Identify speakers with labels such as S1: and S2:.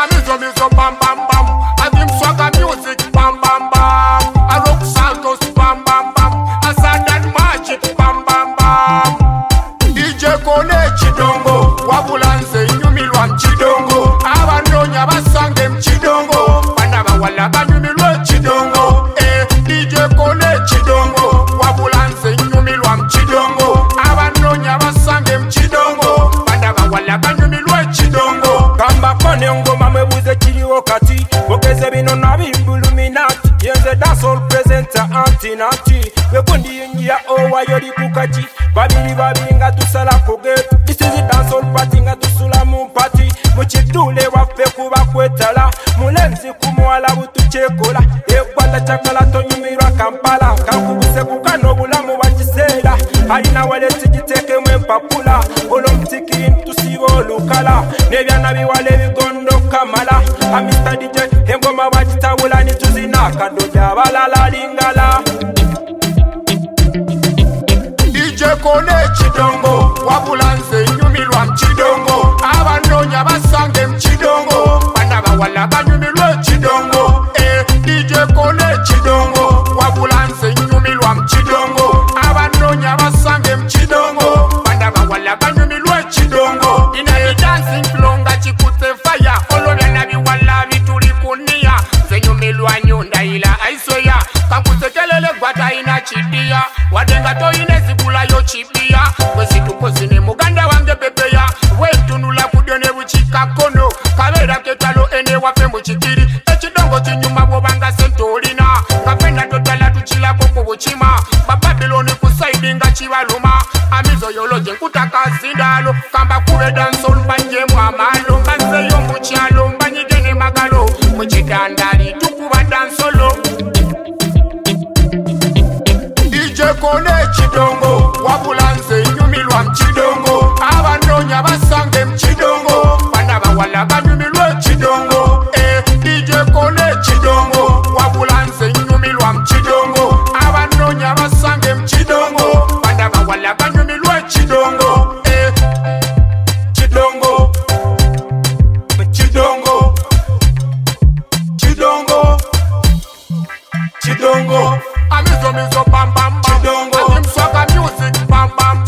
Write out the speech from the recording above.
S1: Amizo bam bam bam. Adim swagger music bam bam bam. A rock Santos bam bam bam. A Sadan magic bam bam bam. DJ Kone Chidongo, wabulanze nyumilwa mchidongo. Abandonya basange mchidongo, bana bawala banyumilwa mchidongo. DJ Kone Chidongo, wabulanze nyumilwa mchidongo. Abandonya basange mchidongo, bana bawala banyumilwa mchidongo.
S2: Kamba kone ngoma mwebuze chiliwo kati, bokeze bino nabimbuluminati. Yenze dancehall presenter anti-nati, wekundi yinjia owa yoli kukati. Babiri nga tusala kugetu, this is a dancehall party nga tusula mu party. Muchidule wafe kuba kwetala, mulenzi kumuwala butuchekola. Ekwata chakala tonyumirwa Kampala, kankubuse kukano bulamu wachiseera. Alina wale tijiteke mwempapula, olomtiki ntusibo olukala. Nebyana biwale bigondo kamala, Mr. DJ engoma wachitawula nituzina kadoja balala lingala.
S1: DJ Kone Chidongo, wabulanze nyumilwa mchidongo. Abandonya basange mchidongo, bana bawala banyumilwa mchidongo. DJ Kone Chidongo, wabulanze nyumilwa mchidongo. Abandonya basange mchidongo, bana bawala banyumilwa mchidongo. Ina dancing flow nga chikute fire, olobya na biwala bituli kunia. Zenyumilwa nyunda ila aisoya, kamkusekelele gwata ina chidia. Wadenga to ine zibula yo chibia, wezituko zine muganda wange bebeya. Wetunula kudyone buchika kono, kabera ketalo ene wafe mbuchikiri. Echidongo chinyuma bwobanga sentolina, kapenda totala tuchila koko buchima. Babyloni kusaidi nga chibaluma, amizo yoloje nkutaka zindalo. Kamba kube dancehall mbanje mwamalo, mbanze yo mbuchalo mbanyigene magalo. Mchitandali tukuba dancehall. DJ Kone Chidongo, wabulanze nyumilwa mchidongo. Abandonya basange mchidongo, bana bawala banyumilwa mchidongo. DJ Kone Chidongo, wabulanze nyumilwa mchidongo. Abandonya basange mchidongo, bana bawala banyumilwa mchidongo. Chidongo, mchidongo, chidongo, chidongo. Amizo bam bam bam. Adim swagger music bam bam.